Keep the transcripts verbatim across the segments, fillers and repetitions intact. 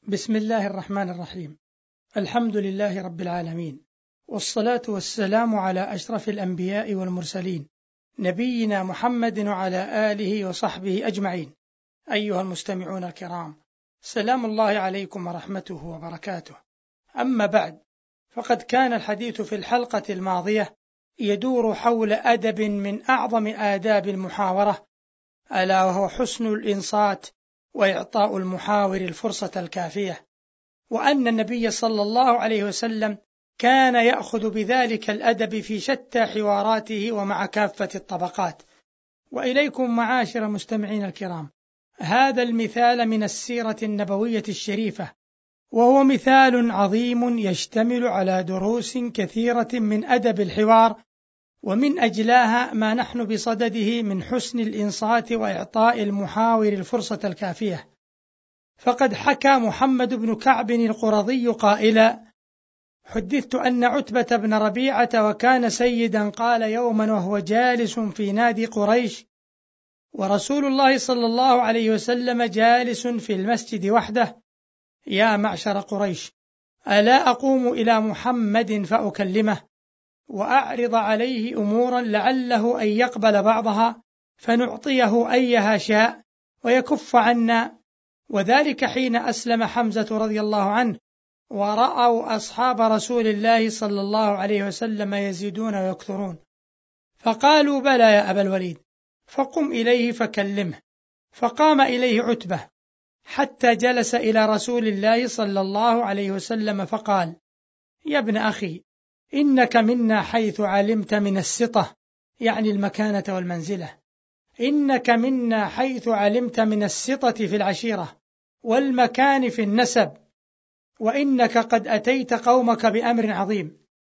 بسم الله الرحمن الرحيم. الحمد لله رب العالمين، والصلاة والسلام على أشرف الأنبياء والمرسلين، نبينا محمد وعلى آله وصحبه أجمعين. أيها المستمعون الكرام، سلام الله عليكم ورحمته وبركاته. أما بعد، فقد كان الحديث في الحلقة الماضية يدور حول أدب من أعظم آداب المحاورة، ألا وهو حسن الإنصات وإعطاء المحاور الفرصة الكافية، وأن النبي صلى الله عليه وسلم كان يأخذ بذلك الأدب في شتى حواراته ومع كافة الطبقات. وإليكم معاشر المستمعين الكرام هذا المثال من السيرة النبوية الشريفة، وهو مثال عظيم يشتمل على دروس كثيرة من أدب الحوار، ومن أجلاها ما نحن بصدده من حسن الإنصات وإعطاء المحاور الفرصة الكافية. فقد حكى محمد بن كعب القرظي قائلا: حدثت أن عتبة بن ربيعة وكان سيدا قال يوما وهو جالس في نادي قريش ورسول الله صلى الله عليه وسلم جالس في المسجد وحده: يا معشر قريش، ألا أقوم إلى محمد فأكلمه وأعرض عليه أمورا لعله أن يقبل بعضها فنعطيه أيها شاء ويكف عنا. وذلك حين أسلم حمزة رضي الله عنه ورأوا أصحاب رسول الله صلى الله عليه وسلم يزيدون ويكثرون، فقالوا: بلى يا أبا الوليد، فقم إليه فكلمه. فقام إليه عتبة حتى جلس إلى رسول الله صلى الله عليه وسلم فقال: يا ابن أخي، إنك منا حيث علمت من السطة، يعني المكانة والمنزلة، إنك منا حيث علمت من السطة في العشيرة والمكان في النسب، وإنك قد أتيت قومك بأمر عظيم،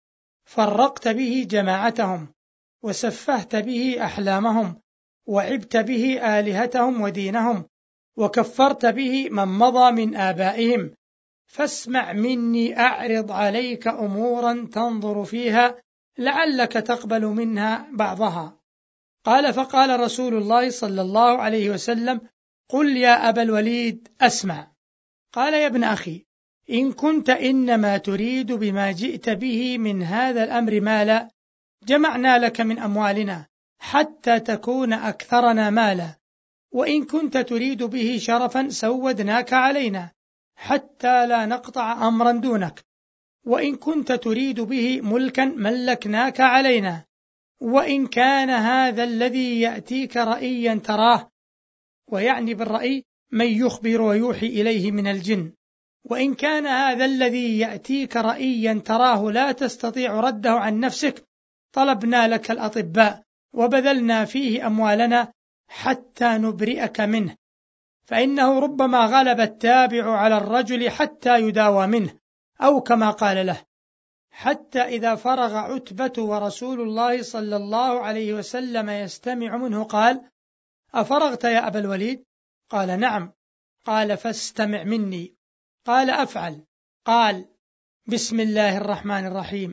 فرقت به جماعتهم وسفهت به أحلامهم وعبت به آلهتهم ودينهم وكفرت به من مضى من آبائهم، فاسمع مني أعرض عليك أمورا تنظر فيها لعلك تقبل منها بعضها. قال: فقال رسول الله صلى الله عليه وسلم: قل يا أبا الوليد أسمع. قال: يا ابن أخي، إن كنت إنما تريد بما جئت به من هذا الأمر مالا، جمعنا لك من أموالنا حتى تكون أكثرنا مالا، وإن كنت تريد به شرفا سودناك علينا حتى لا نقطع أمرا دونك، وإن كنت تريد به ملكا ملكناك علينا، وإن كان هذا الذي يأتيك رأيا تراه، ويعني بالرأي من يخبر ويوحي إليه من الجن، وإن كان هذا الذي يأتيك رأيا تراه لا تستطيع رده عن نفسك، طلبنا لك الأطباء وبذلنا فيه أموالنا حتى نبرئك منه، فإنه ربما غلب التابع على الرجل حتى يداوى منه، أو كما قال له. حتى إذا فرغ عتبة ورسول الله صلى الله عليه وسلم يستمع منه قال: أفرغت يا أبا الوليد؟ قال: نعم. قال: فاستمع مني. قال: أفعل. قال: بسم الله الرحمن الرحيم.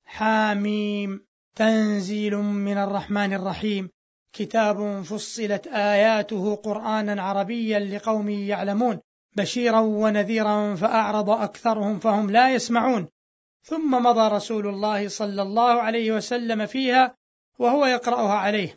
حاميم، تنزيل من الرحمن الرحيم، كتاب فصلت آياته قرآنا عربيا لقوم يعلمون، بشيرا ونذيرا فأعرض أكثرهم فهم لا يسمعون. ثم مضى رسول الله صلى الله عليه وسلم فيها وهو يقرأها عليه،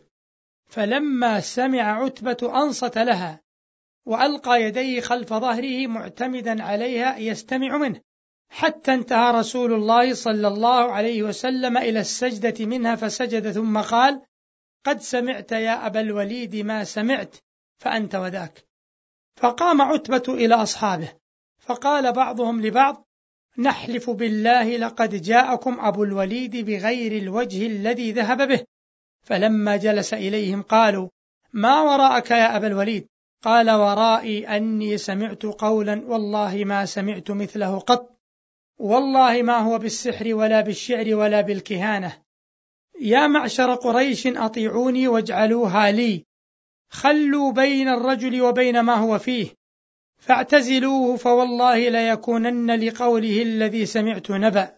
فلما سمع عتبة أنصت لها وألقى يديه خلف ظهره معتمدا عليها يستمع منه، حتى انتهى رسول الله صلى الله عليه وسلم إلى السجدة منها فسجد، ثم قال: قد سمعت يا أبا الوليد ما سمعت، فأنت وذاك. فقام عتبة إلى أصحابه فقال بعضهم لبعض: نحلف بالله لقد جاءكم أبو الوليد بغير الوجه الذي ذهب به. فلما جلس إليهم قالوا: ما وراءك يا أبا الوليد؟ قال: ورائي أني سمعت قولا والله ما سمعت مثله قط، والله ما هو بالسحر ولا بالشعر ولا بالكهانة. يا معشر قريش، أطيعوني واجعلوها لي، خلوا بين الرجل وبين ما هو فيه، فاعتزلوه، فوالله ليكونن لقوله الذي سمعت نبأ،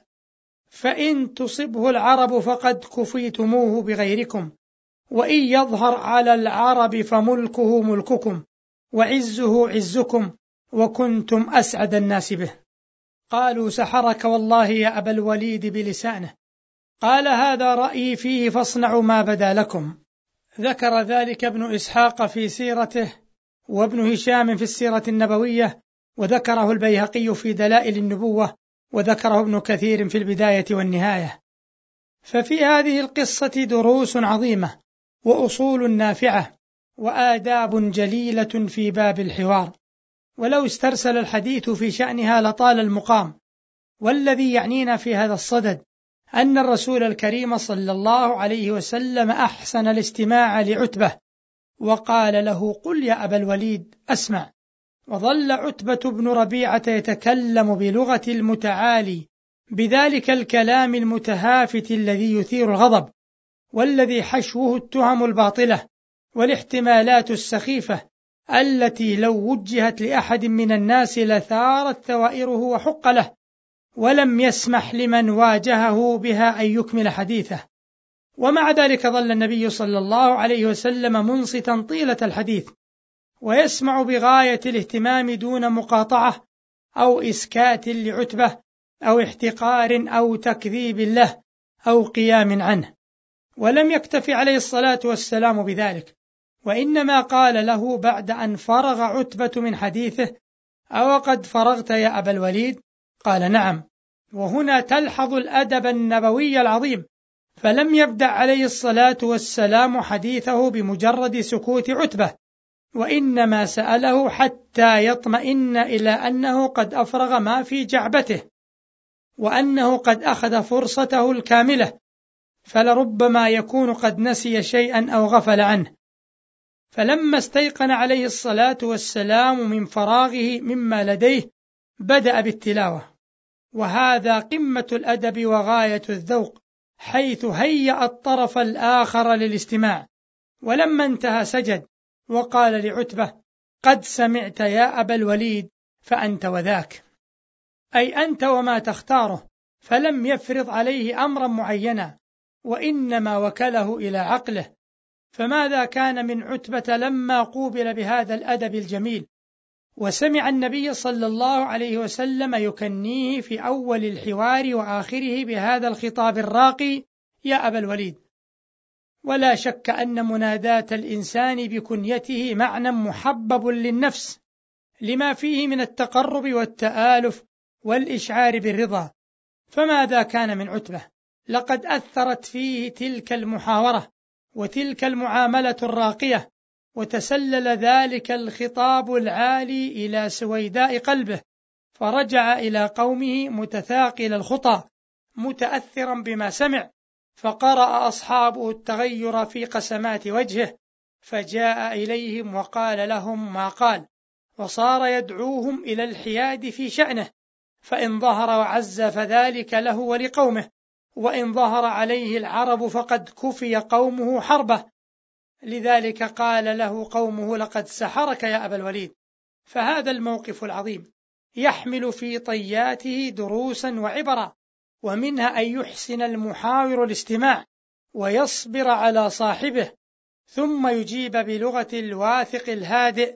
فإن تصبه العرب فقد كفيتموه بغيركم، وإن يظهر على العرب فملكه ملككم وعزه عزكم، وكنتم أسعد الناس به. قالوا: سحرك والله يا أبا الوليد بلسانه. قال: هذا رأيي فيه فاصنعوا ما بدا لكم. ذكر ذلك ابن إسحاق في سيرته، وابن هشام في السيرة النبوية، وذكره البيهقي في دلائل النبوة، وذكره ابن كثير في البداية والنهاية. ففي هذه القصة دروس عظيمة وأصول نافعة وآداب جليلة في باب الحوار، ولو استرسل الحديث في شأنها لطال المقام. والذي يعنينا في هذا الصدد أن الرسول الكريم صلى الله عليه وسلم أحسن الاستماع لعتبة وقال له: قل يا أبا الوليد أسمع. وظل عتبة بن ربيعة يتكلم بلغة المتعالي بذلك الكلام المتهافت الذي يثير الغضب، والذي حشوه التهم الباطلة والاحتمالات السخيفة التي لو وجهت لأحد من الناس لثارت ثوائره وحق له، ولم يسمح لمن واجهه بها أن يكمل حديثه. ومع ذلك ظل النبي صلى الله عليه وسلم منصتا طيلة الحديث، ويسمع بغاية الاهتمام دون مقاطعة أو إسكات لعتبة أو احتقار أو تكذيب له أو قيام عنه. ولم يكتف عليه الصلاة والسلام بذلك، وإنما قال له بعد أن فرغ عتبة من حديثه: أو قد فرغت يا أبا الوليد؟ قال: نعم. وهنا تلحظ الأدب النبوي العظيم، فلم يبدأ عليه الصلاة والسلام حديثه بمجرد سكوت عتبة، وإنما سأله حتى يطمئن إلى أنه قد أفرغ ما في جعبته، وأنه قد أخذ فرصته الكاملة، فلربما يكون قد نسي شيئا أو غفل عنه. فلما استيقن عليه الصلاة والسلام من فراغه مما لديه بدأ بالتلاوة، وهذا قمة الأدب وغاية الذوق، حيث هيأ الطرف الآخر للاستماع. ولما انتهى سجد وقال لعتبة: قد سمعت يا أبا الوليد فأنت وذاك، أي أنت وما تختاره، فلم يفرض عليه أمرا معينا، وإنما وكله إلى عقله. فماذا كان من عتبة لما قوبل بهذا الأدب الجميل، وسمع النبي صلى الله عليه وسلم يكنيه في أول الحوار وآخره بهذا الخطاب الراقي: يا أبا الوليد. ولا شك أن مناداة الإنسان بكنيته معنى محبب للنفس، لما فيه من التقرب والتآلف والإشعار بالرضا. فماذا كان من عتبة؟ لقد أثرت فيه تلك المحاورة وتلك المعاملة الراقية، وتسلل ذلك الخطاب العالي إلى سويداء قلبه، فرجع إلى قومه متثاقل الخطى متأثرا بما سمع. فقرأ أصحابه التغير في قسمات وجهه، فجاء إليهم وقال لهم ما قال، وصار يدعوهم إلى الحياد في شأنه، فإن ظهر وعز فذلك له ولقومه، وإن ظهر عليه العرب فقد كفي قومه حربه. لذلك قال له قومه: لقد سحرك يا أبا الوليد. فهذا الموقف العظيم يحمل في طياته دروسا وعبرا، ومنها أن يحسن المحاور الاستماع ويصبر على صاحبه، ثم يجيب بلغة الواثق الهادئ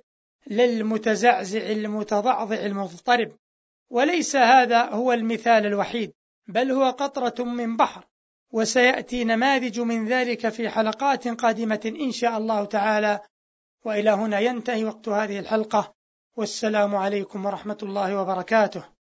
للمتزعزع المتضعضع المضطرب. وليس هذا هو المثال الوحيد، بل هو قطرة من بحر، وسيأتي نماذج من ذلك في حلقات قادمة إن شاء الله تعالى. وإلى هنا ينتهي وقت هذه الحلقة، والسلام عليكم ورحمة الله وبركاته.